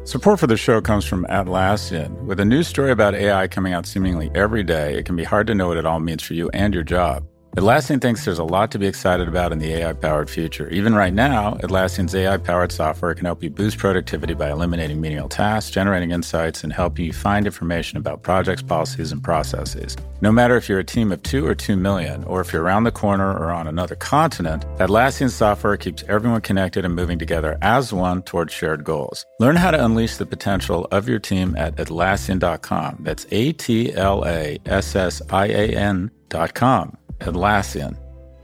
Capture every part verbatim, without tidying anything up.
Support for the show comes from Atlassian. With a new story about A I coming out seemingly every day, it can be hard to know what it all means for you and your job. Atlassian thinks there's a lot to be excited about in the A I-powered future. Even right now, Atlassian's A I-powered software can help you boost productivity by eliminating menial tasks, generating insights, and help you find information about projects, policies, and processes. No matter if you're a team of two or two million, or if you're around the corner or on another continent, Atlassian software keeps everyone connected and moving together as one towards shared goals. Learn how to unleash the potential of your team at Atlassian dot com. That's A T L A S S I A N dot com. Atlassian.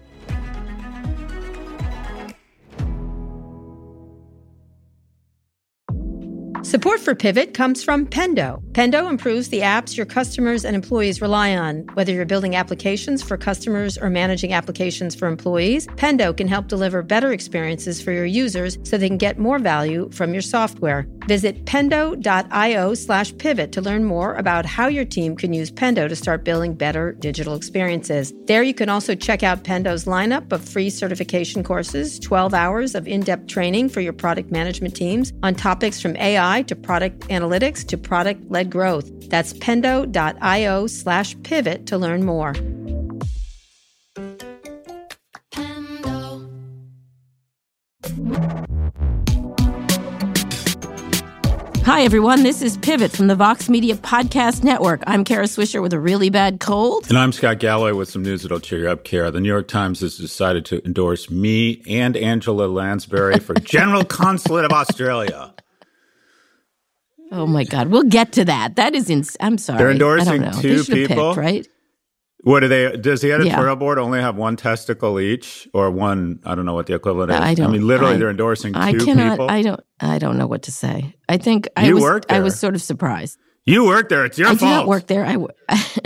Support for Pivot comes from Pendo. Pendo improves the apps your customers and employees rely on. Whether you're building applications for customers or managing applications for employees, Pendo can help deliver better experiences for your users so they can get more value from your software. Visit pendo.io slash pivot to learn more about how your team can use Pendo to start building better digital experiences. There you can also check out Pendo's lineup of free certification courses, twelve hours of in-depth training for your product management teams on topics from A I to product analytics to product-led growth. That's pendo.io slash pivot to learn more. Hi, everyone. This is Pivot from the Vox Media Podcast Network. I'm Kara Swisher with a really bad cold. And I'm Scott Galloway with some news that'll cheer you up, Kara. The New York Times has decided to endorse me and Angela Lansbury for General Consulate of Australia. Oh, my God. We'll get to that. That is ins- I'm sorry. They're endorsing I don't know. two they people, picked, right? What do they? Does the editorial yeah. board only have one testicle each, or one? I don't know what the equivalent is. I don't. I mean, literally, I, they're endorsing I two cannot, people. I don't. I don't know what to say. I think I you was. Worked there. I was sort of surprised. You worked there. It's your I fault. I did not work there. I, w-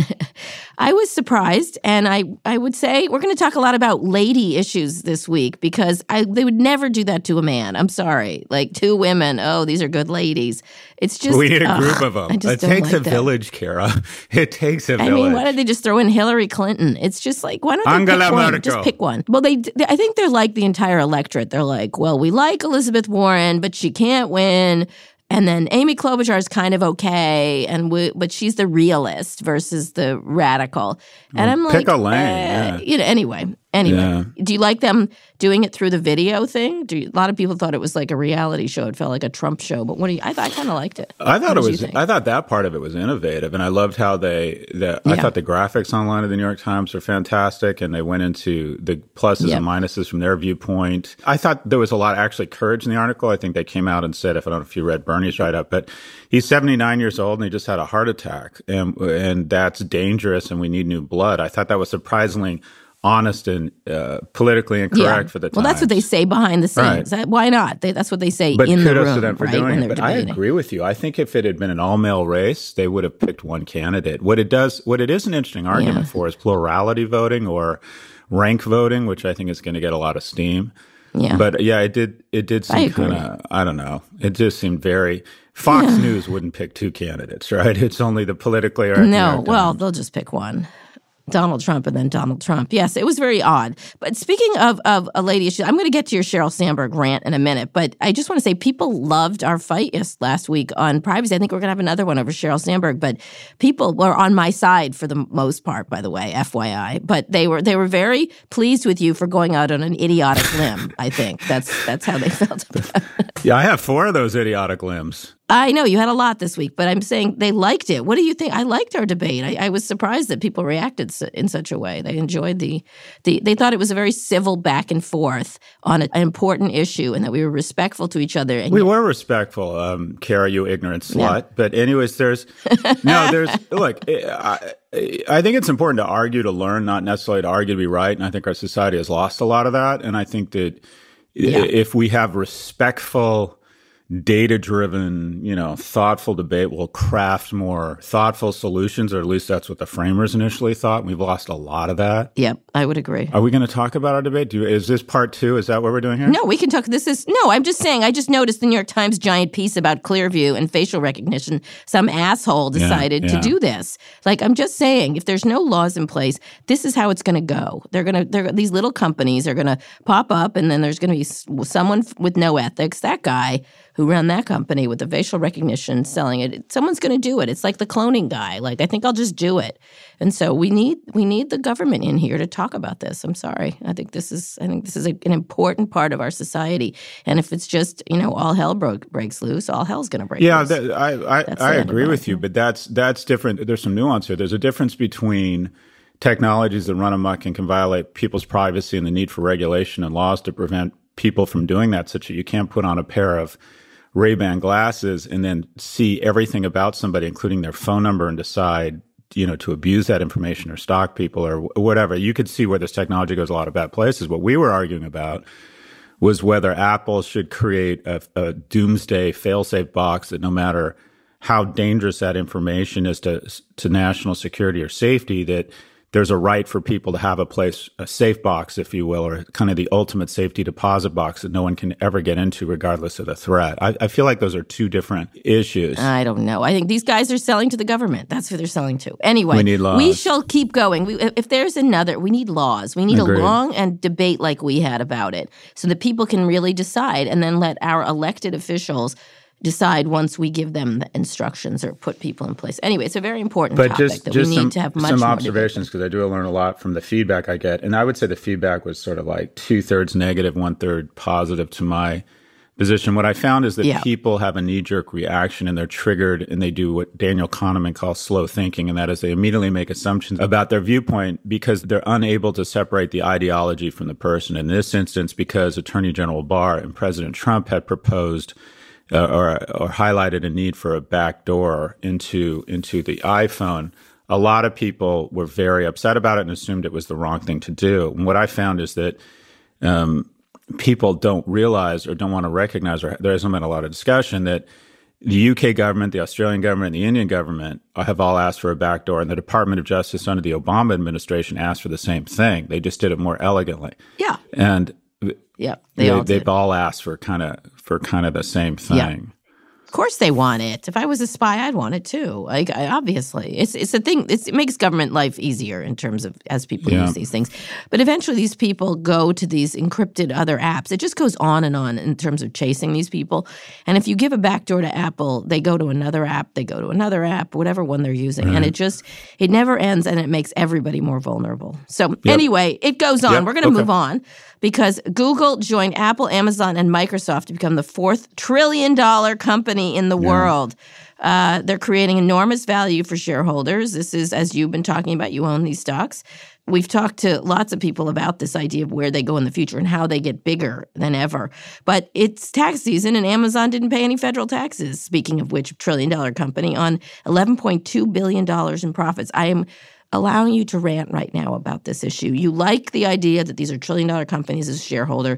I was surprised, and I, I would say we're going to talk a lot about lady issues this week because I they would never do that to a man. I'm sorry. Like two women, oh, these are good ladies. It's just we need a ugh, group of them. I just It don't takes like a that. village, Kara. It takes a I village. mean, why did they just throw in Hillary Clinton? It's just like, why don't they Angela pick one? Merkel. Just pick one. Well, they, they, I think they're like the entire electorate. They're like, well, we like Elizabeth Warren, but she can't win. And then Amy Klobuchar is kind of okay, and we, but she's the realist versus the radical. And I'm like, pick a lane. eh, Yeah. you know. Anyway, anyway, Yeah. do you like them doing it through the video thing? Do you, a lot of people thought it was like a reality show. It felt like a Trump show. But what do you? I, I kind of liked it. I thought What it did you was. think? I thought that part of it was innovative, and I loved how they. The, I Yeah. thought the graphics online of the New York Times are fantastic, and they went into the pluses Yep. and minuses from their viewpoint. I thought there was a lot of actually courage in the article. I think they came out and said, if I don't know if you read Bernie's write up, but he's seventy-nine years old and he just had a heart attack, and and that's dangerous, and we need new blood. I thought that was surprisingly honest and uh, politically incorrect Yeah. for the Times. Well, that's what they say behind the scenes. Right. That, why not? They, that's what they say But in the kudos room, to them for right, doing when it. they're But I debating. agree with you. I think if it had been an all-male race, they would have picked one candidate. What it does, what it is an interesting argument Yeah. for is plurality voting or rank voting, which I think is going to get a lot of steam. Yeah. But yeah, it did. It did I seem agree. kind of. I don't know. It just seemed very. Fox Yeah. News wouldn't pick two candidates, right? It's only the politically or No, well, they'll just pick one. Donald Trump and then Donald Trump. Yes, it was very odd. But speaking of, of a lady issue, I'm going to get to your Sheryl Sandberg rant in a minute. But I just want to say people loved our fight yes, last week on privacy. I think we're going to have another one over Sheryl Sandberg. But people were on my side for the most part, by the way, F Y I. But they were they were very pleased with you for going out on an idiotic limb, I think. That's that's how they felt about it. Yeah, I have four of those idiotic limbs. I know you had a lot this week, but I'm saying they liked it. What do you think? I liked our debate. I, I was surprised that people reacted in such a way. They enjoyed the, the, they thought it was a very civil back and forth on an important issue and that we were respectful to each other. And We yet, were respectful, um, Kara, you ignorant slut. Yeah. But anyways, there's, no, there's, look, I, I think it's important to argue to learn, not necessarily to argue to be right. And I think our society has lost a lot of that. And I think that Yeah. if we have respectful, data-driven, you know, thoughtful debate, we'll craft more thoughtful solutions, or at least that's what the framers initially thought. We've lost a lot of that. Yep, I would agree. Are we going to talk about our debate? Do you, is this part two? Is that what we're doing here? No, we can talk. This is no. I'm just saying. I just noticed the New York Times giant piece about Clearview and facial recognition. Some asshole decided yeah. to do this. Like I'm just saying, if there's no laws in place, this is how it's going to go. They're going to. They're these little companies are going to pop up, and then there's going to be someone with no ethics. That guy who run that company with the facial recognition selling it. Someone's going to do it. It's like the cloning guy. Like, I think I'll just do it. And so we need we need the government in here to talk about this. I'm sorry. I think this is I think this is a, an important part of our society. And if it's just, you know, all hell broke, breaks loose, all hell's going to break yeah, loose. Yeah, I I, I agree with you, but that's that's different. There's some nuance here. There's a difference between technologies that run amok and can violate people's privacy and the need for regulation and laws to prevent people from doing that, such that you can't put on a pair of Ray-Ban glasses and then see everything about somebody, including their phone number, and decide, you know, to abuse that information or stalk people or whatever. You could see where this technology goes a lot of bad places. What we were arguing about was whether Apple should create a, a doomsday fail-safe box that no matter how dangerous that information is to to national security or safety, that there's a right for people to have a place, a safe box, if you will, or kind of the ultimate safety deposit box that no one can ever get into regardless of the threat. I, I feel like those are two different issues. I don't know. I think these guys are selling to the government. That's who they're selling to. Anyway, we, need laws. we shall keep going. We, if there's another, we need laws. We need Agreed. a long and debate like we had about it so that people can really decide and then let our elected officials decide once we give them the instructions or put people in place. Anyway, it's a very important but topic just, that just we need some, to have much some more observations, because I do learn a lot from the feedback I get. And I would say the feedback was sort of like two-thirds negative, one-third positive to my position. What I found is that yeah. people have a knee-jerk reaction and they're triggered and they do what Daniel Kahneman calls slow thinking, and that is they immediately make assumptions about their viewpoint because they're unable to separate the ideology from the person. In this instance, because Attorney General Barr and President Trump had proposed Uh, or, or highlighted a need for a backdoor into into the iPhone, a lot of people were very upset about it and assumed it was the wrong thing to do. And what I found is that um, people don't realize or don't want to recognize, or there hasn't been a lot of discussion, that the U K government, the Australian government, and the Indian government have all asked for a backdoor, and the Department of Justice under the Obama administration asked for the same thing. They just did it more elegantly. Yeah. And Yeah, they they, all they've did. all asked for kind of for kind of the same thing. Yeah. Of course they want it. If I was a spy, I'd want it too. Like, I, obviously, it's it's a thing. It's, it makes government life easier in terms of as people Yeah. use these things. But eventually, these people go to these encrypted other apps. It just goes on and on in terms of chasing these people. And if you give a backdoor to Apple, they go to another app. They go to another app, whatever one they're using, Right. and it just it never ends, and it makes everybody more vulnerable. So Yep. anyway, it goes on. Yep. We're going to Okay. move on. Because Google joined Apple, Amazon, and Microsoft to become the fourth trillion dollar company in the Yeah. world. Uh, they're creating enormous value for shareholders. This is, as you've been talking about, you own these stocks. We've talked to lots of people about this idea of where they go in the future and how they get bigger than ever. But it's tax season, and Amazon didn't pay any federal taxes, speaking of which, trillion-dollar company, on eleven point two billion dollars in profits. I am allowing you to rant right now about this issue. You like the idea that these are trillion-dollar companies as a shareholder,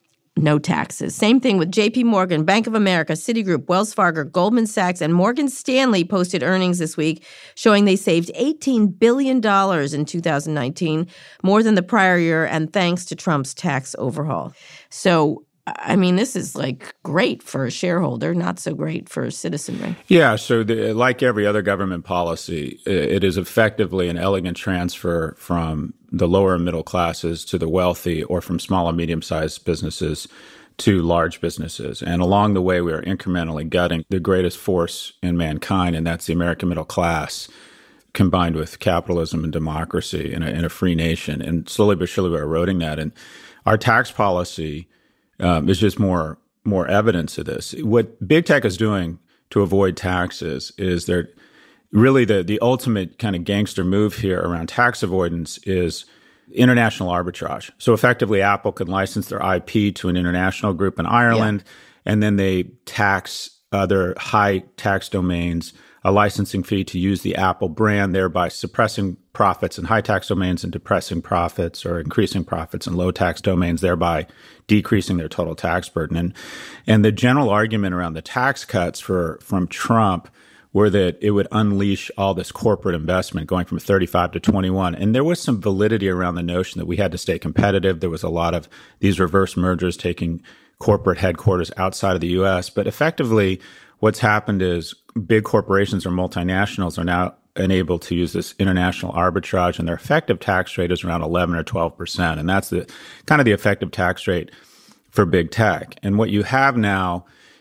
no taxes. Same thing with J P Morgan, Bank of America, Citigroup, Wells Fargo, Goldman Sachs, and Morgan Stanley posted earnings this week showing they saved eighteen billion dollars in two thousand nineteen, more than the prior year, and thanks to Trump's tax overhaul. So, I mean, this is like great for a shareholder, not so great for citizenry. Yeah, so the, like every other government policy, it is effectively an elegant transfer from the lower and middle classes to the wealthy, or from small and medium-sized businesses to large businesses. And along the way, we are incrementally gutting the greatest force in mankind, and that's the American middle class, combined with capitalism and democracy in a, in a free nation. And slowly but surely, we're eroding that. And our tax policy um, is just more more evidence of this. What big tech is doing to avoid taxes is they're really the, the ultimate kind of gangster move here around tax avoidance is international arbitrage. So effectively, Apple can license their I P to an international group in Ireland, yeah. and then they tax other high tax domains a licensing fee to use the Apple brand, thereby suppressing profits in high tax domains and depressing profits or increasing profits in low tax domains, thereby decreasing their total tax burden. And and the general argument around the tax cuts for from Trump were that it would unleash all this corporate investment going from thirty-five to twenty-one. And there was some validity around the notion that we had to stay competitive. There was a lot of these reverse mergers taking corporate headquarters outside of the U S. But effectively, what's happened is big corporations or multinationals are now enabled to use this international arbitrage, and their effective tax rate is around eleven or twelve percent. And that's the kind of the effective tax rate for big tech. And what you have now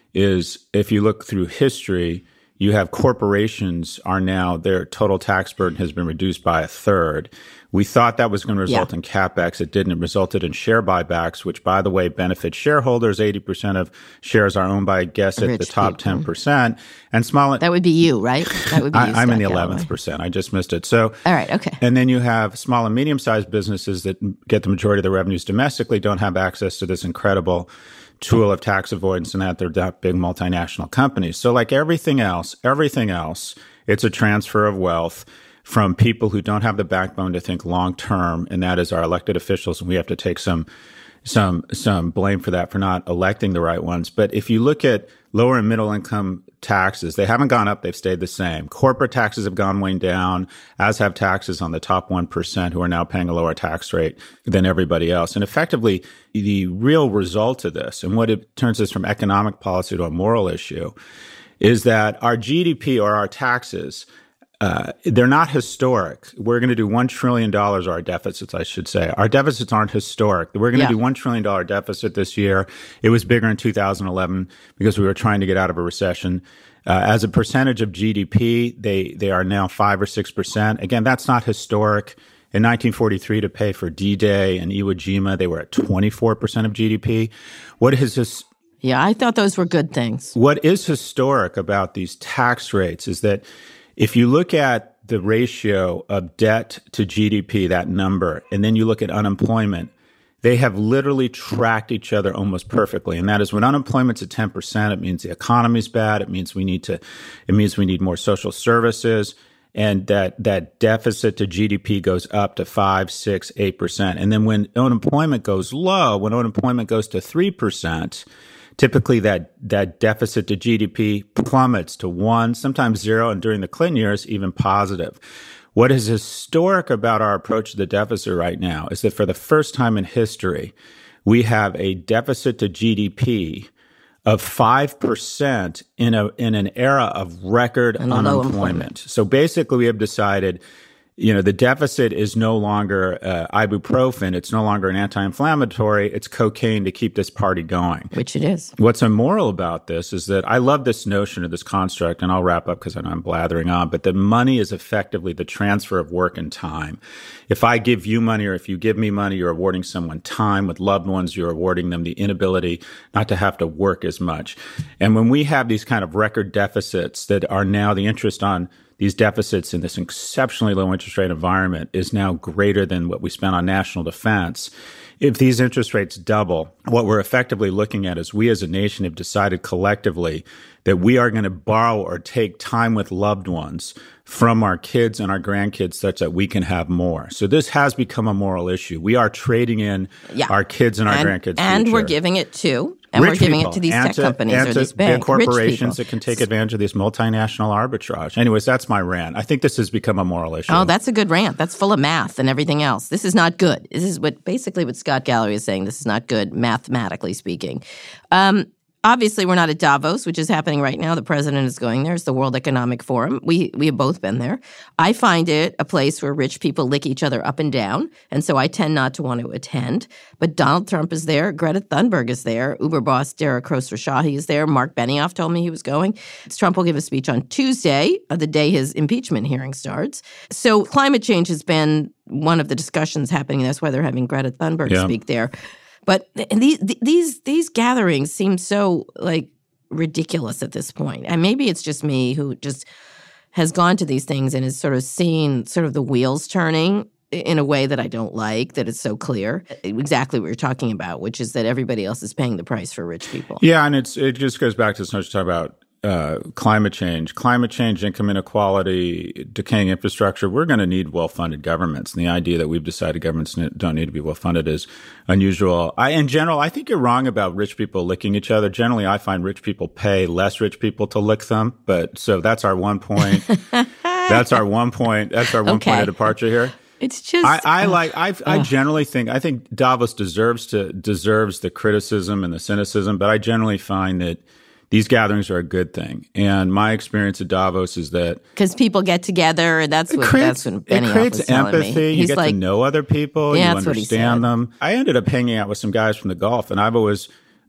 is if you look through history, you have corporations are now, their total tax burden has been reduced by a third. We thought that was going to result yeah. in CapEx. It didn't. It resulted in share buybacks, which, by the way, benefit shareholders. eighty percent of shares are owned by, I guess, at the top people. ten percent. And small. That would be you, right? That would be you, I, I'm in the eleventh percent. I just missed it. So, all right, okay. And then you have small and medium-sized businesses that get the majority of their revenues domestically, don't have access to this incredible tool of tax avoidance, and that they're that big multinational companies. So like everything else, everything else, it's a transfer of wealth from people who don't have the backbone to think long term, and that is our elected officials, and we have to take some some some blame for that, for not electing the right ones. But if you look at lower and middle income taxes, they haven't gone up, they've stayed the same. Corporate taxes have gone way down, as have taxes on the top one percent, who are now paying a lower tax rate than everybody else. And effectively, the real result of this, and what it turns this from economic policy to a moral issue, is that our G D P, or our taxes, Uh, they're not historic. We're going to do one trillion dollars, or our deficits, I should say. Our deficits aren't historic. We're going to yeah. do one trillion dollars deficit this year. It was bigger in two thousand eleven because we were trying to get out of a recession. Uh, as a percentage of G D P, they, they are now five or six percent. Again, that's not historic. In nineteen forty-three, to pay for D-Day and Iwo Jima, they were at twenty-four percent of G D P. What is this? Yeah, I thought those were good things. What is historic about these tax rates is that if you look at the ratio of debt to G D P, that number, and then you look at unemployment, they have literally tracked each other almost perfectly. And that is, when unemployment's at ten percent, it means the economy's bad. It means we need to, it means we need more social services. And that, that deficit to G D P goes up to five, six, eight percent. And then when unemployment goes low, when unemployment goes to three percent, typically that, that deficit to G D P plummets to one, sometimes zero, and during the Clinton years, even positive. What is historic about our approach to the deficit right now is that for the first time in history, we have a deficit to G D P of five percent in a, in an era of record unemployment. So basically we have decided, you know, the deficit is no longer uh, ibuprofen. It's no longer an anti-inflammatory. It's cocaine to keep this party going. Which it is. What's immoral about this is that I love this notion of this construct, and I'll wrap up because I know I'm blathering on, but that money is effectively the transfer of work and time. If I give you money, or if you give me money, you're awarding someone time. With loved ones, you're awarding them the inability not to have to work as much. And when we have these kind of record deficits that are now, the interest on these deficits in this exceptionally low interest rate environment is now greater than what we spent on national defense. If these interest rates double, what we're effectively looking at is we as a nation have decided collectively that we are going to borrow or take time with loved ones from our kids and our grandkids such that we can have more. So this has become a moral issue. We are trading in yeah. our kids and our and, grandkids' and future. we're giving it to And rich we're giving people, it to these tech to, companies and or to these big, big corporations rich that can take advantage of this multinational arbitrage. Anyways, that's my rant. I think this has become a moral issue. Oh, that's a good rant. That's full of math and everything else. This is not good. This is what basically what Scott Galloway is saying. This is not good, mathematically speaking. Um, Obviously, we're not at Davos, which is happening right now. The president is going there. It's the World Economic Forum. We we have both been there. I find it a place where rich people lick each other up and down, and so I tend not to want to attend. But Donald Trump is there. Greta Thunberg is there. Uber boss Dara Khosrowshahi is there. Mark Benioff told me he was going. Trump will give a speech on Tuesday, the day his impeachment hearing starts. So climate change has been one of the discussions happening. That's why they're having Greta Thunberg yeah. speak there. But these these these gatherings seem so like ridiculous at this point. And maybe it's just me who just has gone to these things and has sort of seen sort of the wheels turning in a way that I don't like, that it's so clear. Exactly what you're talking about, which is that everybody else is paying the price for rich people. Yeah, and it's it just goes back to this notion about Uh, climate change, climate change, income inequality, decaying infrastructure. We're going to need well-funded governments. And the idea that we've decided governments don't need to be well-funded is unusual. I, in general, I think you're wrong about rich people licking each other. Generally, I find rich people pay less rich people to lick them. But so that's our one point. that's our one point. That's our one okay. point of departure here. It's just I, I like I I generally think I think Davos deserves to deserves the criticism and the cynicism, but I generally find that these gatherings are a good thing. And my experience at Davos is that because people get together, and that's what, creates, that's what Benioff it creates was telling empathy. me. You He's get like, to know other people. Yeah, you that's what he understand said. them. I ended up hanging out with some guys from the Gulf, and I've always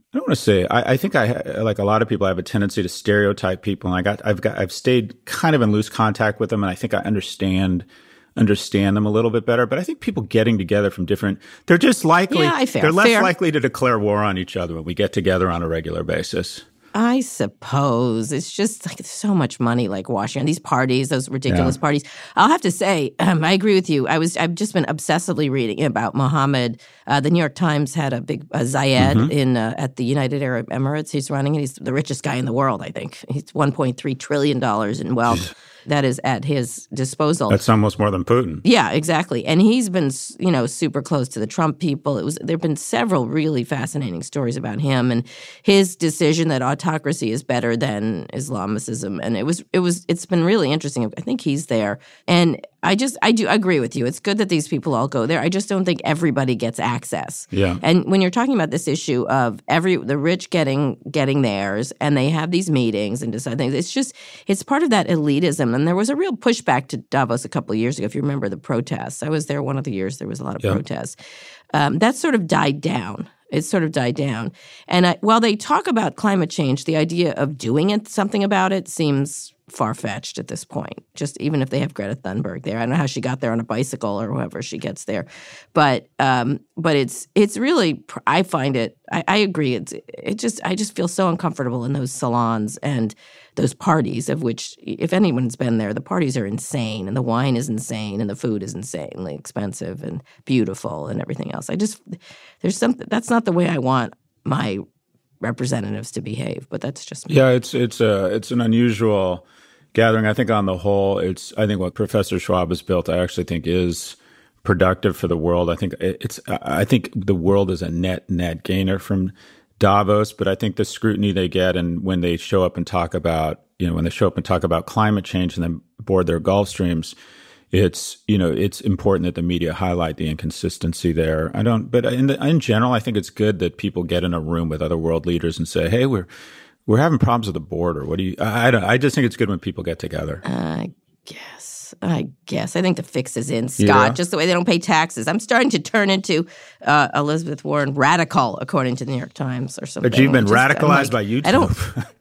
I don't want to say. I, I think I like a lot of people. I have a tendency to stereotype people, and I got, I've got, I've stayed kind of in loose contact with them, and I think I understand understand them a little bit better. But I think people getting together from different, they're just likely, yeah, fair, they're less fair. likely to declare war on each other when we get together on a regular basis. I suppose it's just like so much money, like Washington, these parties, those ridiculous yeah. parties. I'll have to say, um, I agree with you. I was, I've just been obsessively reading about Mohammed. Uh, the New York Times had a big uh, Zayed mm-hmm. in uh, at the United Arab Emirates. He's running it. He's the richest guy in the world, I think. He's one point three trillion dollars in wealth. That is at his disposal. That's almost more than Putin. Yeah, exactly. And he's been, you know, super close to the Trump people. It was there've been several really fascinating stories about him and his decision that autocracy is better than Islamicism. And it was it was it's been really interesting. I think he's there. And I just I do agree with you. It's good that these people all go there. I just don't think everybody gets access. Yeah. And when you're talking about this issue of every the rich getting getting theirs and they have these meetings and decide things, it's just it's part of that elitism. And there was a real pushback to Davos a couple of years ago, if you remember the protests. I was there one of the years there was a lot of yeah. protests. Um, that sort of died down. It sort of died down. And I, while they talk about climate change, the idea of doing it, something about it seems far-fetched at this point, just even if they have Greta Thunberg there. I don't know how she got there on a bicycle or however she gets there. But um, but it's it's really, I find it, I, I agree, it's it just I just feel so uncomfortable in those salons and those parties of which, if anyone's been there, the parties are insane and the wine is insane and the food is insanely expensive and beautiful and everything else. I just, there's something, that's not the way I want my representatives to behave, but that's just me. Yeah, it's it's a it's an unusual gathering. I think on the whole, it's I think what Professor Schwab has built, I actually think is productive for the world. I think it's I think the world is a net net gainer from Davos, but I think the scrutiny they get and when they show up and talk about, you know, when they show up and talk about climate change and then board their Gulf Streams, it's, you know, it's important that the media highlight the inconsistency there. I don't, but in the, in general, I think it's good that people get in a room with other world leaders and say, hey, we're, we're having problems with the border. What do you, I, I don't, I just think it's good when people get together. I guess. I guess. I think the fix is in, Scott, yeah. just the way they don't pay taxes. I'm starting to turn into uh, Elizabeth Warren radical, according to the New York Times or something. But you've been just, radicalized like, by YouTube. I don't.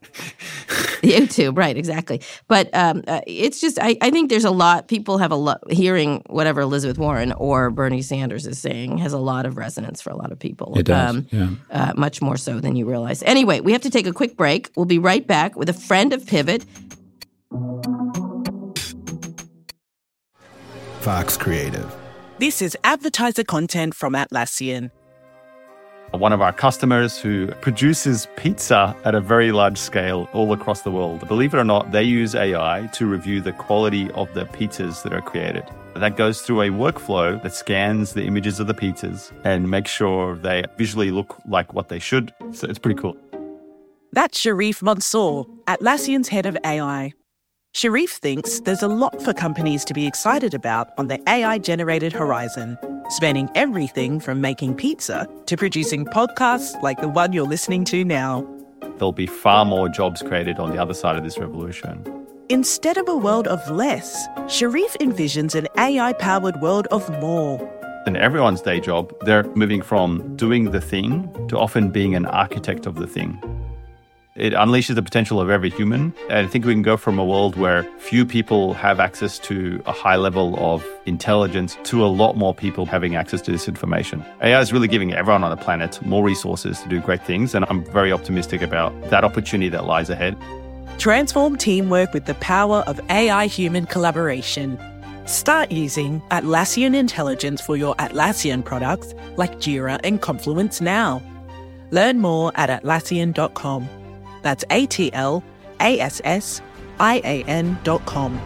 YouTube, right, exactly. But um, uh, it's just, I, I think there's a lot, people have a lot, hearing whatever Elizabeth Warren or Bernie Sanders is saying has a lot of resonance for a lot of people. It does, um, yeah. Uh, much more so than you realize. Anyway, we have to take a quick break. We'll be right back with a friend of Pivot. Fox Creative. This is advertiser content from Atlassian. One of our customers who produces pizza at a very large scale all across the world. Believe it or not, they use A I to review the quality of the pizzas that are created. That goes through a workflow that scans the images of the pizzas and makes sure they visually look like what they should. So it's pretty cool. That's Sharif Mansour, Atlassian's head of A I. Sharif thinks there's a lot for companies to be excited about on the A I-generated horizon, spanning everything from making pizza to producing podcasts like the one you're listening to now. There'll be far more jobs created on the other side of this revolution. Instead of a world of less, Sharif envisions an A I-powered world of more. In everyone's day job, they're moving from doing the thing to often being an architect of the thing. It unleashes the potential of every human. And I think we can go from a world where few people have access to a high level of intelligence to a lot more people having access to this information. A I is really giving everyone on the planet more resources to do great things. And I'm very optimistic about that opportunity that lies ahead. Transform teamwork with the power of A I-human collaboration. Start using Atlassian Intelligence for your Atlassian products like Jira and Confluence now. Learn more at atlassian dot com. That's A T L A S S I A N dot com.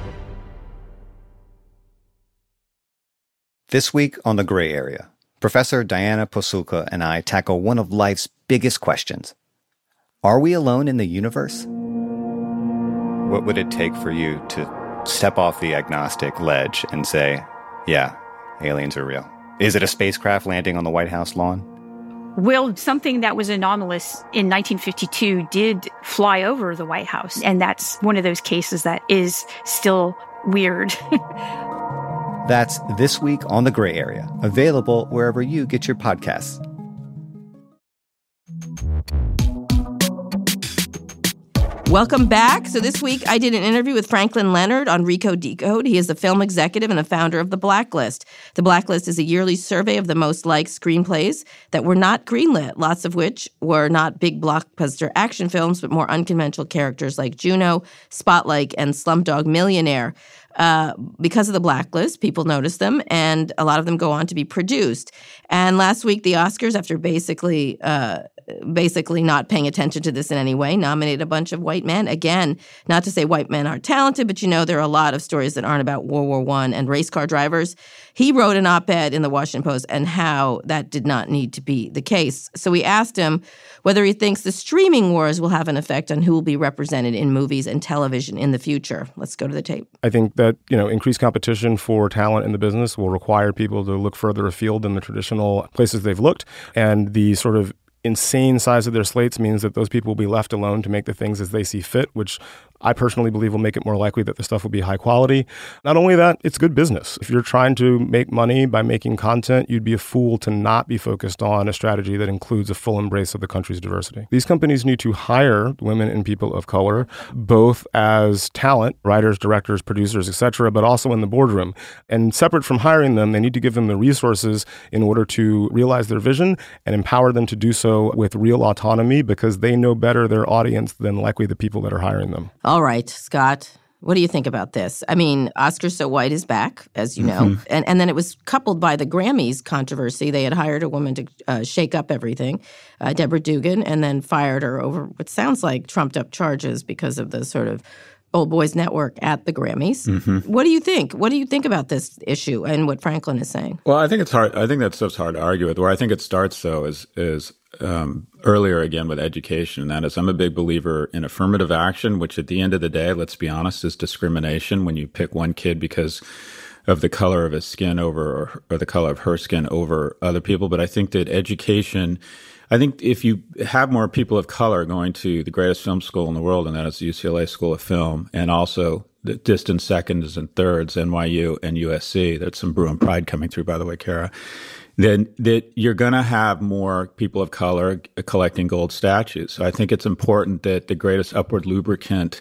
This week on The Gray Area, Professor Diana Pasulka and I tackle one of life's biggest questions. Are we alone in the universe? What would it take for you to step off the agnostic ledge and say, yeah, aliens are real? Is it a spacecraft landing on the White House lawn? Well, something that was anomalous in nineteen fifty-two did fly over the White House. And that's one of those cases that is still weird. That's This Week on The Gray Area, available wherever you get your podcasts. Welcome back. So this week I did an interview with Franklin Leonard on Recode Decode. He is the film executive and the founder of The Blacklist. The Blacklist is a yearly survey of the most liked screenplays that were not greenlit, lots of which were not big blockbuster action films, but more unconventional characters like Juno, Spotlight, and Slumdog Millionaire. Uh, because of The Blacklist, people notice them, and a lot of them go on to be produced. And last week, the Oscars, after basically uh, basically not paying attention to this in any way, nominated a bunch of white men. Again, not to say white men aren't talented, but you know there are a lot of stories that aren't about World War One and race car drivers. He wrote an op-ed in the Washington Post and how that did not need to be the case. So we asked him whether he thinks the streaming wars will have an effect on who will be represented in movies and television in the future. Let's go to the tape. I think that, you know, increased competition for talent in the business will require people to look further afield than the traditional places they've looked. And the sort of insane size of their slates means that those people will be left alone to make the things as they see fit, which I personally believe will make it more likely that the stuff will be high quality. Not only that, it's good business. If you're trying to make money by making content, you'd be a fool to not be focused on a strategy that includes a full embrace of the country's diversity. These companies need to hire women and people of color, both as talent, writers, directors, producers, et cetera, but also in the boardroom. And separate from hiring them, they need to give them the resources in order to realize their vision and empower them to do so with real autonomy, because they know better their audience than likely the people that are hiring them. All right, Scott, what do you think about this? I mean, Oscar So White is back, as you know, mm-hmm. and, and then it was coupled by the Grammys controversy. They had hired a woman to uh, shake up everything, uh, Deborah Dugan, and then fired her over what sounds like trumped-up charges because of the sort of Old Boys Network at the Grammys. Mm-hmm. What do you think? What do you think about this issue and what Franklin is saying? Well, I think it's hard. I think that stuff's hard to argue with. Where I think it starts, though, is is um, earlier again with education. And that is, I'm a big believer in affirmative action, which at the end of the day, let's be honest, is discrimination. When you pick one kid because of the color of his skin over or, or the color of her skin over other people. But I think that education, I think if you have more people of color going to the greatest film school in the world, and that is the U C L A School of Film, and also the distant seconds and thirds, N Y U and U S C, that's some Bruin pride coming through, by the way, Kara, then that you're going to have more people of color collecting gold statues. So I think it's important that the greatest upward lubricant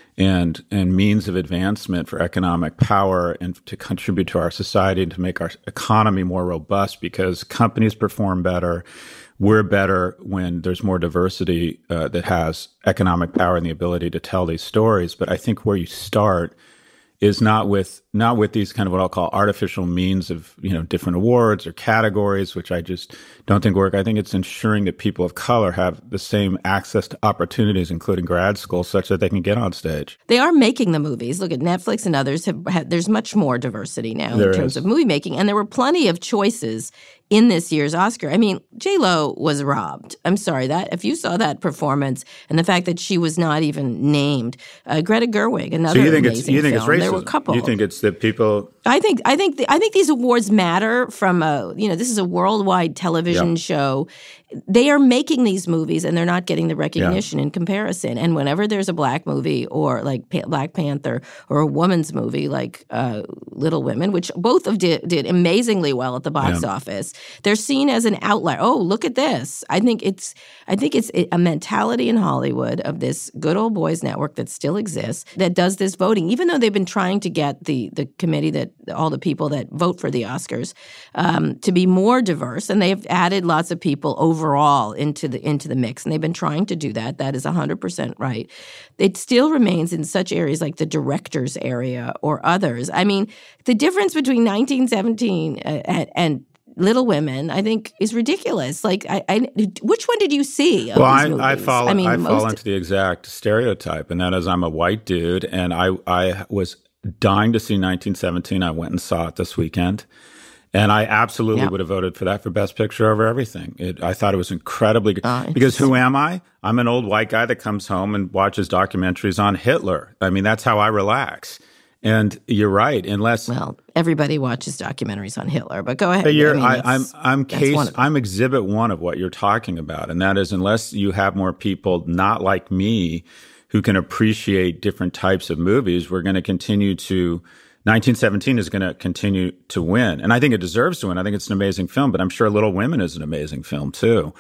and and means of advancement for economic power and to contribute to our society and to make our economy more robust, because companies perform better. We're better when there's more diversity uh, that has economic power and the ability to tell these stories. But I think where you start is not with not with these kind of what I'll call artificial means of, you know, different awards or categories, which I just don't think work. I think it's ensuring that people of color have the same access to opportunities, including grad school, such that they can get on stage. They are making the movies. Look at Netflix and others. Have had, there's much more diversity now there in terms is. of movie making. And there were plenty of choices in this year's Oscar. I mean, J-Lo was robbed. I'm sorry, that if you saw that performance and the fact that she was not even named. Uh, Greta Gerwig, another so you think amazing it's, you think film. It's racism. There were a couple. You think it's that people... I think I think the, I think these awards matter from a, you know, this is a worldwide television Yep. show. They are making these movies and they're not getting the recognition Yeah. in comparison. And whenever there's a black movie or like pa- Black Panther or a woman's movie like uh, Little Women, which both of did, did amazingly well at the box Yeah. office, they're seen as an outlier. Oh, look at this. I think it's I think it's a mentality in Hollywood of this good old boys network that still exists that does this voting, even though they've been trying to get the the committee that all the people that vote for the Oscars um, to be more diverse, and they've added lots of people overall into the into the mix, and they've been trying to do that. That is one hundred percent right. It still remains in such areas like the directors area or others. I mean, the difference between nineteen seventeen uh, and, and Little Women, I think, is ridiculous. Like, I, I which one did you see? Of Well, these I, movies? I fall. I, mean, I fall most- into the exact stereotype, and that is, I'm a white dude, and I, I was dying to see nineteen seventeen. I went and saw it this weekend, and I absolutely Yeah. would have voted for that for Best Picture over everything. It, I thought it was incredibly good. Uh, because who am I? I'm an old white guy that comes home and watches documentaries on Hitler. I mean, that's how I relax. And you're right, unless Well, everybody watches documentaries on Hitler, but go ahead. But you're, I mean, I, I'm, that's- I'm that's case, one of them. I'm exhibit one of what you're talking about, and that is, unless you have more people not like me who can appreciate different types of movies, we're going to continue to. nineteen seventeen is going to continue to win, and I think it deserves to win. I think it's an amazing film, but I'm sure Little Women is an amazing film too.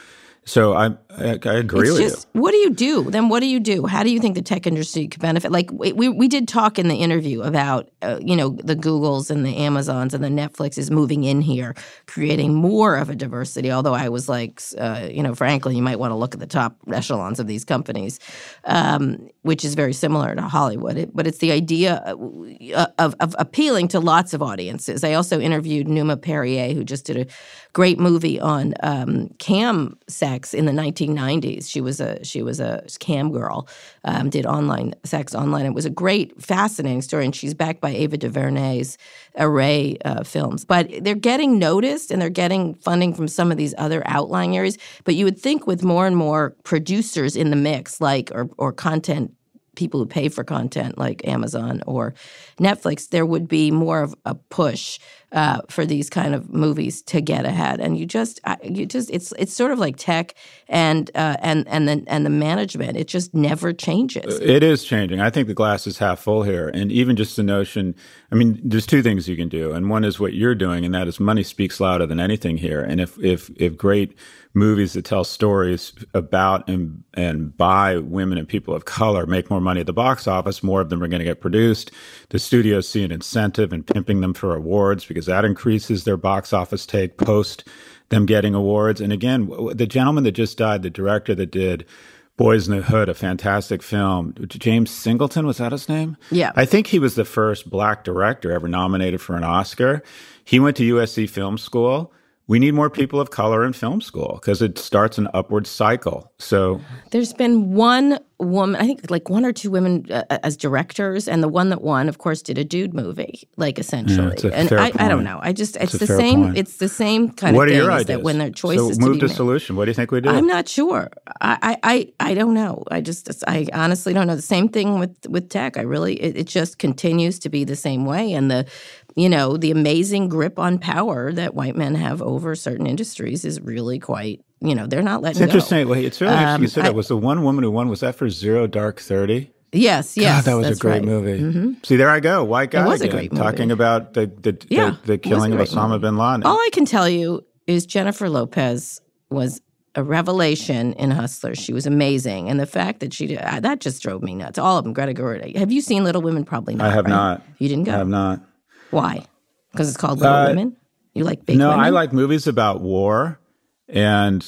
So I, I, I agree it's with just, you. What do you do? Then what do you do? How do you think the tech industry could benefit? Like we we, we did talk in the interview about, uh, you know, the Googles and the Amazons and the Netflixes moving in here, creating more of a diversity. Although I was like, uh, you know, frankly, you might want to look at the top echelons of these companies, um, which is very similar to Hollywood. It, but it's the idea of, of appealing to lots of audiences. I also interviewed Numa Perrier, who just did a great movie on um, cam sex in the nineteen nineties. She was a she was a cam girl, um, did online sex online. It was a great, fascinating story, and she's backed by Ava DuVernay's Array uh, films. But they're getting noticed, and they're getting funding from some of these other outlying areas. But you would think with more and more producers in the mix, like or or content people who pay for content like Amazon or Netflix, there would be more of a push uh, for these kind of movies to get ahead. And you just, you just, it's it's sort of like tech and uh, and and the and the management. It just never changes. It is changing. I think the glass is half full here, and even just the notion. I mean, there's two things you can do, and one is what you're doing, and that is money speaks louder than anything here. And if if if great movies that tell stories about and and by women and people of color make more money at the box office, more of them are going to get produced. The studios see an incentive in pimping them for awards because that increases their box office take post them getting awards. And again, the gentleman that just died, the director that did Boys in the Hood, a fantastic film, James Singleton, was that his name? Yeah. I think he was the first black director ever nominated for an Oscar. He went to U S C Film School. We need more people of color in film school because it starts an upward cycle. So there's been one woman, I think like one or two women uh, as directors, and the one that won, of course, did a dude movie, like essentially. Yeah, and I, I don't know. I just it's, it's the same. Point. It's the same kind what of thing. What are your is ideas? That when their choices so move to, to be solution. Made. What do you think we do? I'm not sure. I, I I don't know. I just I honestly don't know. The same thing with with tech. I really it, it just continues to be the same way, and the. You know, the amazing grip on power that white men have over certain industries is really quite, you know, they're not letting it's interesting. go. Well, it's really um, interesting you said I, that. Was the one woman who won, was that for Zero Dark thirty? Yes, yes. God, that was that's a great right. movie. Mm-hmm. See, there I go. White guy it was again, a great movie. talking about the the, yeah, the, the killing of Osama movie. bin Laden. All I can tell you is Jennifer Lopez was a revelation in Hustlers. She was amazing. And the fact that she did, that just drove me nuts. All of them. Greta Gerwig. Have you seen Little Women? Probably not. I have right? not. You didn't go? I have not. Why? Because it's called Little uh, Women? You like big no, women? I like movies about war. And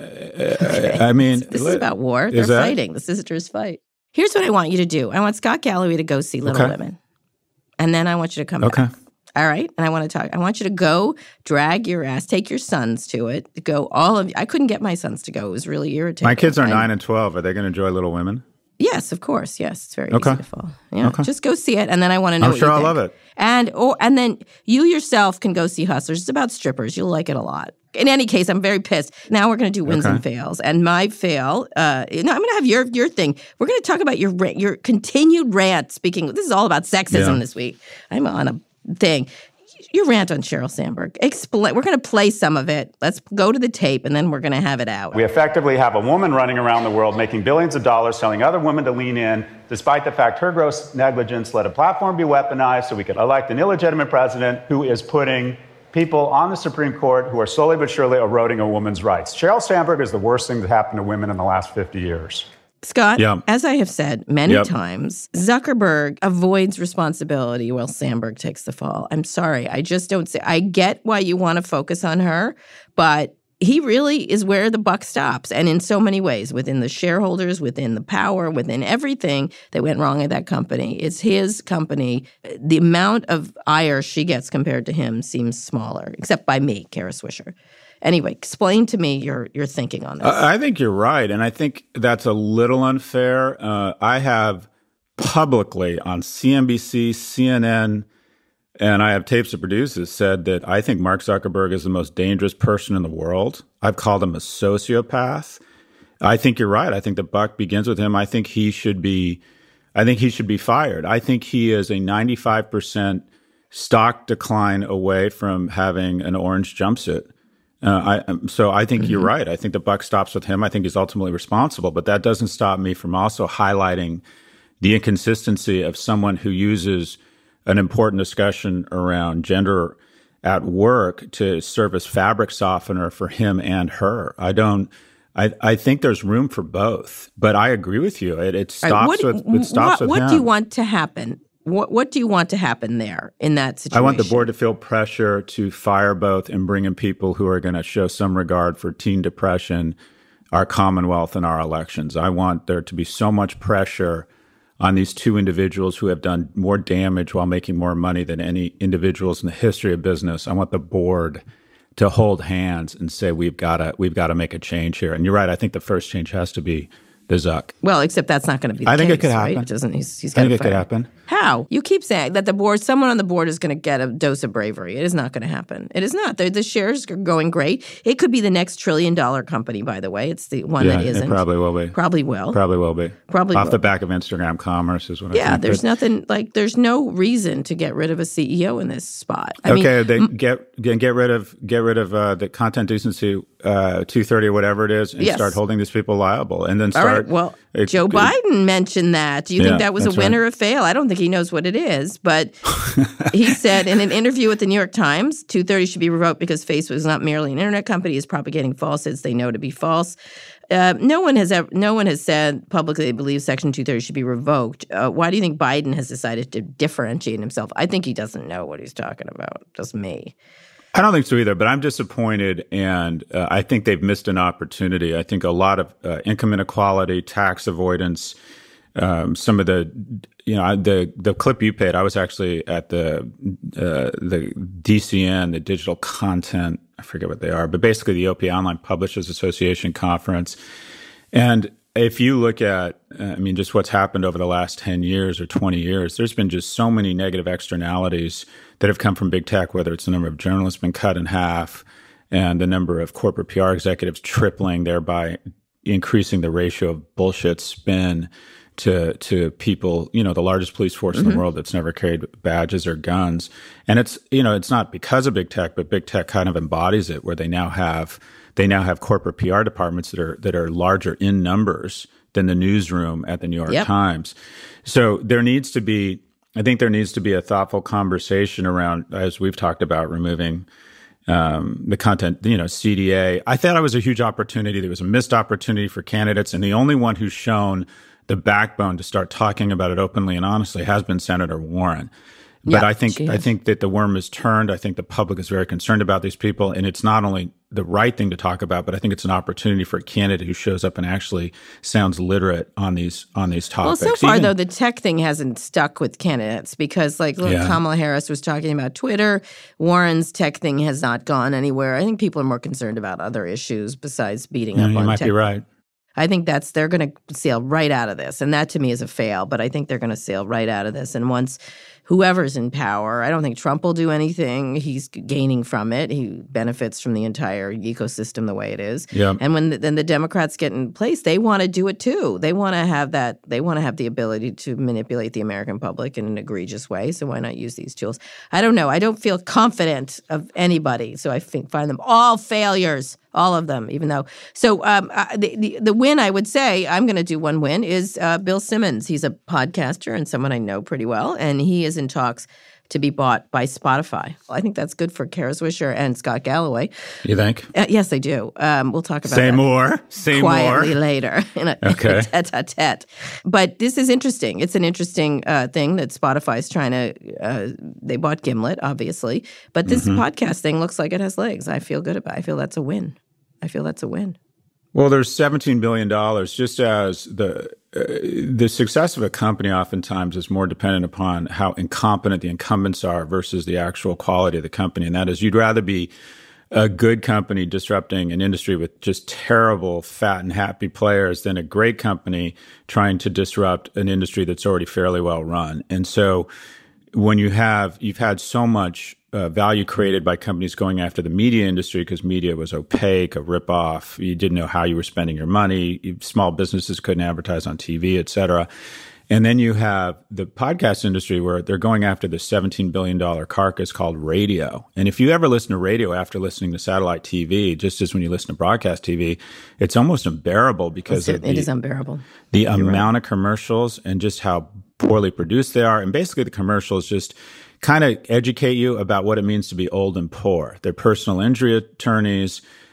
uh, I mean, this is about war. They're that? fighting. The sisters fight. Here's what I want you to do. I want Scott Galloway to go see Little okay. Women. And then I want you to come okay. back. All right? And I want to talk. I want you to go drag your ass, take your sons to it, go all of you. I couldn't get my sons to go. It was really irritating. My kids are I, nine and twelve. Are they going to enjoy Little Women? Yes, of course. Yes, it's very okay. easy to follow. Yeah, okay. Just go see it, and then I want to know I'm what sure you I'll think. love it. And or and then you yourself can go see Hustlers. It's about strippers. You'll like it a lot. In any case, I'm very pissed. Now we're going to do wins okay. and fails. And my fail, uh, no, I'm going to have your your thing. We're going to talk about your your continued rant. Speaking, this is all about sexism yeah. this week. I'm on a thing. Your rant on Sheryl Sandberg. Explain. We're going to play some of it. Let's go to the tape, and then we're going to have it out. We effectively have a woman running around the world making billions of dollars, telling other women to lean in, despite the fact her gross negligence let a platform be weaponized so we could elect an illegitimate president who is putting people on the Supreme Court who are slowly but surely eroding a woman's rights. Sheryl Sandberg is the worst thing that happened to women in the last fifty years. Scott, yep. as I have said many yep. times, Zuckerberg avoids responsibility while Sandberg takes the fall. I'm sorry. I just don't say. I get why you want to focus on her, but he really is where the buck stops. And in so many ways, within the shareholders, within the power, within everything that went wrong at that company, it's his company. The amount of ire she gets compared to him seems smaller, except by me, Kara Swisher. Anyway, explain to me your your thinking on this. Uh, I think you're right, and I think that's a little unfair. Uh, I have publicly on C N B C, C N N, and I have tapes to produce this, said that I think Mark Zuckerberg is the most dangerous person in the world. I've called him a sociopath. I think you're right. I think the buck begins with him. I think he should be. I think he should be fired. I think he is a ninety-five percent stock decline away from having an orange jumpsuit. Uh, I, so I think mm-hmm. you're right. I think the buck stops with him. I think he's ultimately responsible, but that doesn't stop me from also highlighting the inconsistency of someone who uses an important discussion around gender at work to serve as fabric softener for him and her. I don't, I, I think there's room for both, but I agree with you. It, it stops right, what, with it stops what, with What him. do you want to happen? What What do you want to happen there in that situation? I want the board to feel pressure to fire both and bring in people who are going to show some regard for teen depression, our Commonwealth, and our elections. I want there to be so much pressure on these two individuals who have done more damage while making more money than any individuals in the history of business. I want the board to hold hands and say we've got to we've got to make a change here. And you're right. I think the first change has to be the Zuck. Well, except that's not going to be the I think case, it could right? happen. It doesn't, he's, he's I think gotta it could fire. happen. How? You keep saying that the board, someone on the board is going to get a dose of bravery. It is not going to happen. It is not. They're, the shares are going great. It could be the next trillion dollar company, by the way. It's the one Yeah, that isn't. it probably will be. Probably will. Probably will be. Probably Off will. the back of Instagram commerce is what I Yeah, think. there's But- nothing like there's no reason to get rid of a C E O in this spot. I okay, mean, they get get get rid of get rid of uh, the content decency uh, two thirty or whatever it is, and Yes. start holding these people liable, and then all start. right. Well, it- Joe it- Biden mentioned that. Do you Yeah, think that was a that's win right. or a fail? I don't think he knows what it is, but he said in an interview with the New York Times, two thirty should be revoked because Facebook is not merely an internet company; it's propagating falsehoods they know to be false. Uh, no one has ever, no one has said publicly they believe Section two thirty should be revoked. Uh, why do you think Biden has decided to differentiate himself? I think he doesn't know what he's talking about. Just me. I don't think so either, but I'm disappointed, and uh, I think they've missed an opportunity. I think a lot of uh, income inequality, tax avoidance, um, some of the, you know, the the clip you paid. I was actually at the uh, the D C N, the Digital Content. I forget what they are, but basically the O P Online Publishers Association conference. And if you look at, uh, I mean, just what's happened over the last ten years or twenty years, there's been just so many negative externalities that have come from big tech, whether it's the number of journalists been cut in half and the number of corporate P R executives tripling, thereby increasing the ratio of bullshit spin to to people, you know, the largest police force in the world that's never carried badges or guns. And it's, you know, it's not because of big tech, but big tech kind of embodies it, where they now have they now have corporate P R departments that are that are larger in numbers than the newsroom at the New York Yep. Times. So there needs to be, I think there needs to be a thoughtful conversation around, as we've talked about, removing um, the content, you know, C D A. I thought it was a huge opportunity. There was a missed opportunity for candidates, and the only one who's shown the backbone to start talking about it openly and honestly has been Senator Warren. But Yeah, I think she I has. think that the worm is turned. I think the public is very concerned about these people, and it's not only the right thing to talk about, but I think it's an opportunity for a candidate who shows up and actually sounds literate on these on these Well, topics. so far, Even- though, the tech thing hasn't stuck with candidates because, like, look, Yeah. Kamala Harris was talking about Twitter. Warren's tech thing has not gone anywhere. I think people are more concerned about other issues besides beating Yeah, up you on might tech. be right. I think that's they're going to sail right out of this, and that to me is a fail. But I think they're going to sail right out of this. And once whoever's in power, I don't think Trump will do anything. He's gaining from it. He benefits from the entire ecosystem the way it is. Yeah. And when the, then the Democrats get in place, they want to do it too. They want to have that. They want to have the ability to manipulate the American public in an egregious way. So why not use these tools? I don't know. I don't feel confident of anybody. So I think find them all failures. All of them, even though. So um, uh, the, the the win, I would say, I'm going to do one win, is uh, Bill Simmons. He's a podcaster and someone I know pretty well, and he is in talks to be bought by Spotify. Well, I think that's good for Kara Swisher and Scott Galloway. You think? Uh, yes, I do. Um, we'll talk about Say that more. Say quietly more. later in a, Okay. in a tete-a-tete. But this is interesting. It's an interesting uh, thing that Spotify's trying to uh, – they bought Gimlet, obviously. But this Mm-hmm. podcast thing looks like it has legs. I feel good about it. I feel that's a win. I feel that's a win. Well, there's seventeen billion dollars. Just as the uh, the success of a company oftentimes is more dependent upon how incompetent the incumbents are versus the actual quality of the company. And that is, you'd rather be a good company disrupting an industry with just terrible, fat and happy players than a great company trying to disrupt an industry that's already fairly well run. And so when you have, you've had so much uh, value created by companies going after the media industry because media was opaque, a ripoff. You didn't know how you were spending your money. You- Small businesses couldn't advertise on T V, et cetera. And then you have the podcast industry where they're going after the seventeen billion dollars carcass called radio. And if you ever listen to radio after listening to satellite T V, just as when you listen to broadcast T V, it's almost unbearable because It, of it the, is unbearable. the amount of commercials and just how poorly produced they are. And basically the commercials just kind of educate you about what it means to be old and poor. They're personal injury attorneys.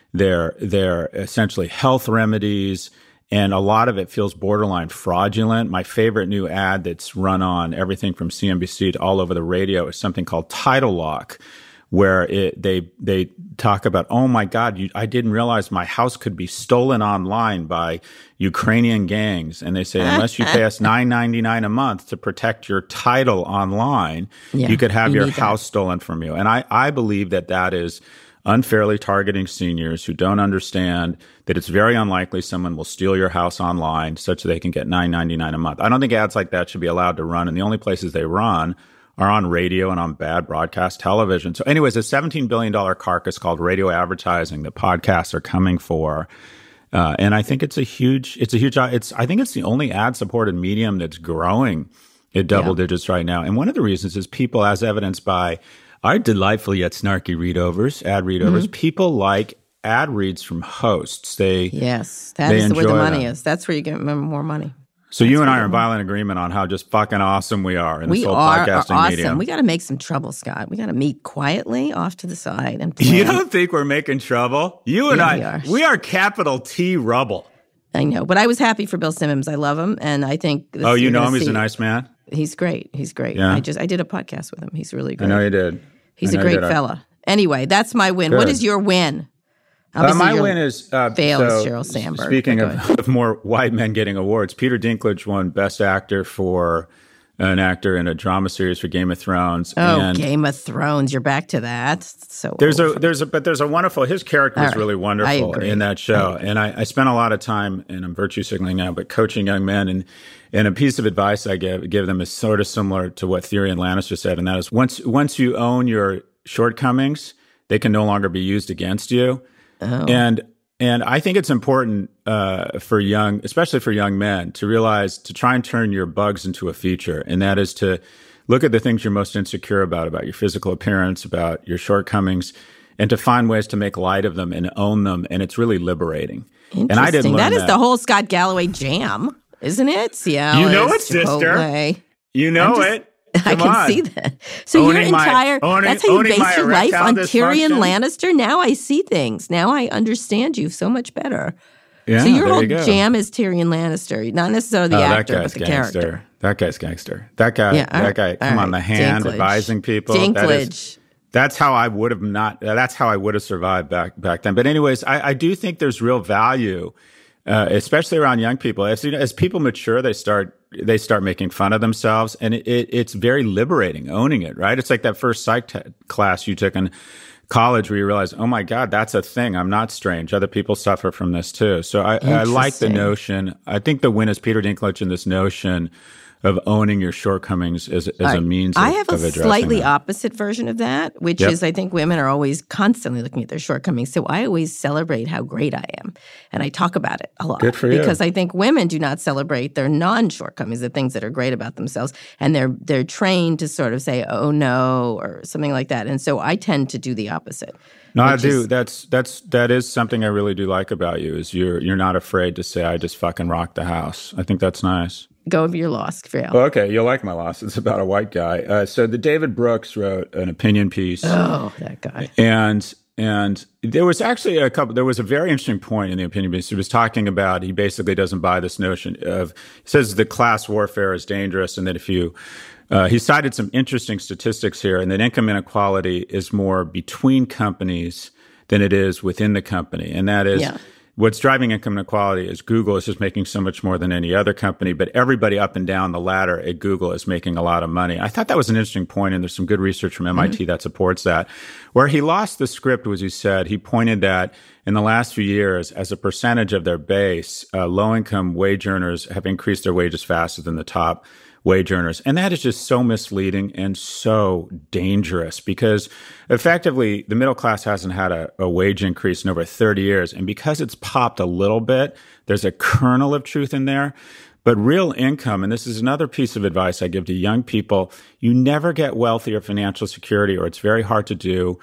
They're, they're essentially health remedies, and a lot of it feels borderline fraudulent. My favorite new ad that's run on everything from C N B C to all over the radio is something called Title Lock, where it, they they talk about, oh my God, you, I didn't realize my house could be stolen online by Ukrainian gangs. And they say, unless you pay us nine ninety-nine a month to protect your title online, yeah, you could have you your house that. stolen from you. And I, I believe that that is unfairly targeting seniors who don't understand that it's very unlikely someone will steal your house online such that they can get nine ninety-nine a month. I don't think ads like that should be allowed to run. And the only places they run are on radio and on bad broadcast television. So anyways, a seventeen billion dollars carcass called radio advertising that podcasts are coming for. Uh, and I think it's a huge, it's a huge, it's, I think it's the only ad supported medium that's growing at double yeah. digits right now. And one of the reasons is people, as evidenced by our delightful yet snarky readovers, ad readovers, mm-hmm. people like ad reads from hosts. They Yes, that they is where the money them. is. That's where you get more money. So That's you and I are in violent agreement on how just fucking awesome we are in we this whole are, podcasting are awesome. medium. We got to make some trouble, Scott. We got to meet quietly off to the side and plan. You don't think we're making trouble? You and yeah, I, we are. we are capital T rubble. I know, but I was happy for Bill Simmons. I love him, and I think. This, oh, you know him? see, He's a nice man. He's great. He's great. Yeah. I just I did a podcast with him. He's really great. I know you did. He's a great fella. Anyway, that's my win. Good. What is your win? Uh, my win is uh, fail so, is Sheryl Sandberg. Speaking of, of more white men getting awards, Peter Dinklage won Best Actor for an actor in a drama series for Game of Thrones. Oh, and Game of Thrones! You're back to that. So there's a there's a but there's a wonderful. His character is right. really wonderful in that show, I and I, I spent a lot of time, and I'm virtue signaling now, but coaching young men. And and a piece of advice I give give them is sort of similar to what Tyrion Lannister said, and that is once once you own your shortcomings, they can no longer be used against you. Oh. And and I think it's important uh, for young, especially for young men, to realize to try and turn your bugs into a feature, and that is to look at the things you're most insecure about, about your physical appearance, about your shortcomings, and to find ways to make light of them and own them. And it's really liberating. Interesting. And I didn't learn that is that. the whole Scott Galloway jam, isn't it? Cialis, you know it, sister. Chipotle. You know just, it. I Come can on. see that. So owning your my, entire, owning, that's how you base your life on Tyrion dysfunction. Lannister? Now I see things. Now I understand you so much better. Yeah, so your there whole you go. jam is Tyrion Lannister, not necessarily the oh, actor, that guy's but the gangster. character. That guy's gangster. That guy, Yeah, that right, guy, come right. on, the hand, Dinklage. advising people. Dinklage. That is, that's how I would have not, that's how I would have survived back back then. But anyways, I, I do think there's real value, uh, especially around young people. As, you know, as people mature, they start they start making fun of themselves, and it, it, it's very liberating, owning it, right? It's like that first psych t- class you took in college where you realize, oh my God, that's a thing. I'm not strange. Other people suffer from this too. So I, I like the notion. I think the win is Peter Dinklage in this notion of owning your shortcomings as, as a means of, I have a of addressing slightly that. opposite version of that, which Yep. is I think women are always constantly looking at their shortcomings. So I always celebrate how great I am. And I talk about it a lot. Good for you. Because I think women do not celebrate their non-shortcomings, the things that are great about themselves. And they're they're trained to sort of say, oh no, or something like that. And so I tend to do the opposite. No, I which do. is- That's that's that is something I really do like about you is you're you're not afraid to say I just fucking rock the house. I think that's nice. Go over your loss, Phil. Oh, okay, you'll like my loss. It's about a white guy. Uh, so the David Brooks wrote an opinion piece. Oh, that guy. And and there was actually a couple. There was a very interesting point in the opinion piece. He was talking about he basically doesn't buy this notion of. He says the class warfare is dangerous, and that if you. Uh, he cited some interesting statistics here, and that income inequality is more between companies than it is within the company, and that is. Yeah. What's driving income inequality is Google is just making so much more than any other company, but everybody up and down the ladder at Google is making a lot of money. I thought that was an interesting point, and there's some good research from M I T mm-hmm. that supports that. Where he lost the script was he said, he pointed that in the last few years, as a percentage of their base, uh, low-income wage earners have increased their wages faster than the top wage earners. And that is just so misleading and so dangerous because effectively the middle class hasn't had a, a wage increase in over thirty years. And because it's popped a little bit, there's a kernel of truth in there. But real income, and this is another piece of advice I give to young people, you never get wealthy or financial security, or it's very hard to do,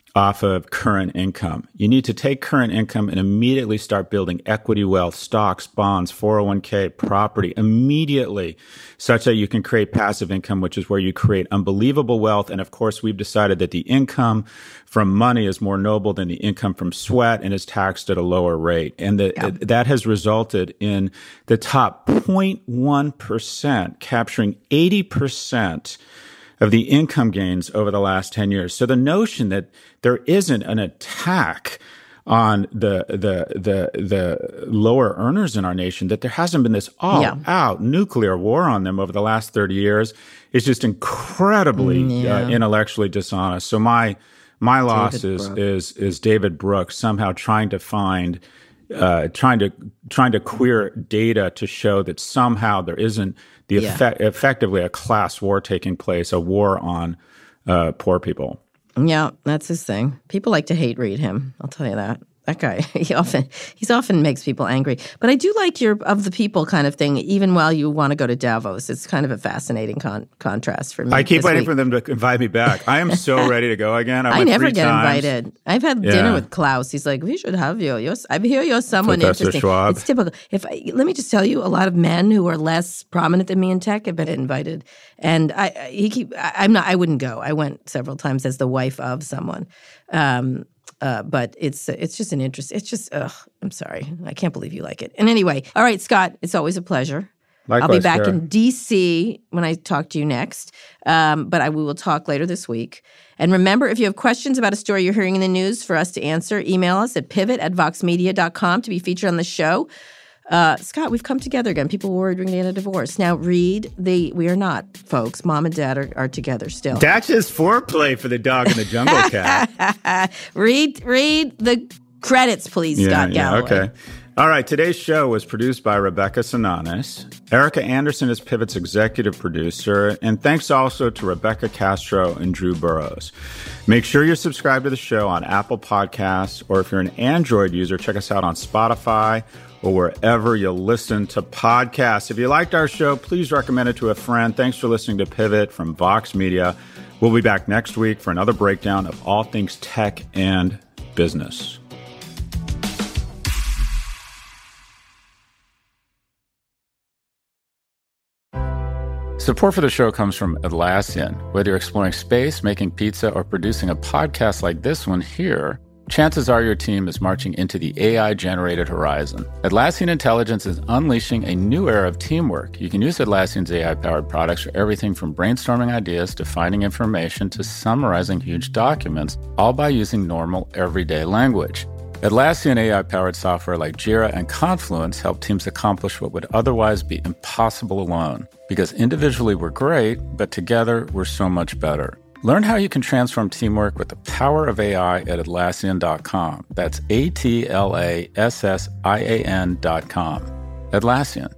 off of current income. You need to take current income and immediately start building equity wealth, stocks, bonds, four oh one k, property immediately, such that you can create passive income, which is where you create unbelievable wealth. And of course, we've decided that the income from money is more noble than the income from sweat and is taxed at a lower rate. And the, yeah. that has resulted in the top zero point one percent capturing eighty percent of the income gains over the last ten years. So the notion that there isn't an attack on the the the the lower earners in our nation, that there hasn't been this all-out yeah. nuclear war on them over the last thirty years is just incredibly yeah. uh, intellectually dishonest. So my my loss David is, is is David Brooks somehow trying to find uh, trying to trying to queer data to show that somehow there isn't the yeah. effect, effectively a class war taking place, a war on uh, poor people. Yeah, that's his thing. People like to hate read him. I'll tell you that. That guy, he often he's often makes people angry. But I do like your of the people kind of thing, even while you want to go to Davos. It's kind of a fascinating con- contrast for me. I keep waiting week. for them to invite me back. I am so ready to go again. I, I went never three get times. invited. I've had yeah. dinner with Klaus. He's like, we should have you. You're, I hear you're someone Professor interesting. Schwab. It's typical. If I, let me just tell you, a lot of men who are less prominent than me in tech have been invited, and I, I he keep. I, I'm not. I wouldn't go. I went several times as the wife of someone. Um, Uh, but it's it's just an interest. It's just, ugh, I'm sorry. I can't believe you like it. And anyway, all right, Scott, it's always a pleasure. Likewise, I'll be back Kara. in D C when I talk to you next, um, but I we will talk later this week. And remember, if you have questions about a story you're hearing in the news for us to answer, email us at pivot at voxmedia dot com to be featured on the show. Uh, Scott, we've come together again. People were worried we're going to get a divorce. Now, read the, we are not, folks. Mom and Dad are, are together still. That's just foreplay for the dog and the jungle cat. read, read the credits, please, yeah, Scott yeah, Galloway. Okay. All right. Today's show was produced by Rebecca Sananes. Erica Anderson is Pivot's executive producer. And thanks also to Rebecca Castro and Drew Burrows. Make sure you're subscribed to the show on Apple Podcasts, or if you're an Android user, check us out on Spotify or wherever you listen to podcasts. If you liked our show, please recommend it to a friend. Thanks for listening to Pivot from Vox Media. We'll be back next week for another breakdown of all things tech and business. Support for the show comes from Atlassian. Whether you're exploring space, making pizza, or producing a podcast like this one here, chances are your team is marching into the A I-generated horizon. Atlassian Intelligence is unleashing a new era of teamwork. You can use Atlassian's A I-powered products for everything from brainstorming ideas to finding information to summarizing huge documents, all by using normal, everyday language. Atlassian A I-powered software like Jira and Confluence help teams accomplish what would otherwise be impossible alone. Because individually we're great, but together we're so much better. Learn how you can transform teamwork with the power of A I at Atlassian dot com. That's A T L A S S I A N dot com. Atlassian.